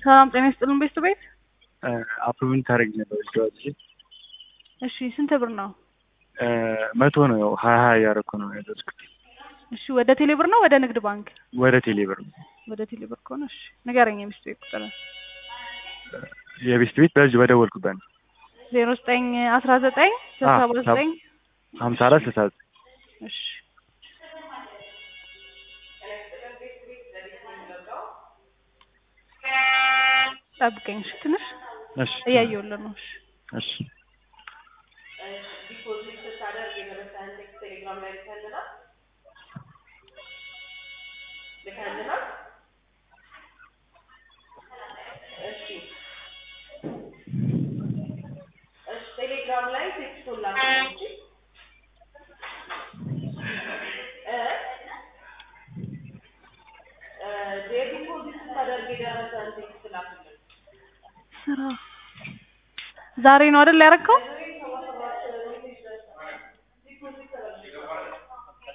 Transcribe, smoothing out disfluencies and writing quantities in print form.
ሰላም ጤና ይስጥልን ቤት አፕሩቭን ታደርግ ነበር ጆአጂ። እሺ ስንት ብር ነው? 100 ነው። 20 ያደረኩ ነው ያዘዝኩት። እሺ ወደ ቴሌብር ነው ወደ ንግድ ባንክ? ወደ ቴሌብር ነው። ወደ ቴሌብር ከሆነ እሺ ንገረኝ። የቤት ቁጥር የቤት በዚህ በደወልኩበት ነው 0919 79 54 69 እሺ ጠብቀኝ እሺ ትንሽ እሺ እያየሁልህ ነው። እሺ ዲፖዚት ስታደርግ የደረሰህን ቴክስት ቴሌግራም ላይ ልከልናል። እሺ ቴሌግራም ላይ ቴክስቱን ላክልኝ። ዲፖዚት ስታደርግ የደረሰህን ቴክስት ላክልኝ። ስራ ዛሬ ነው አይደል ያደረከው?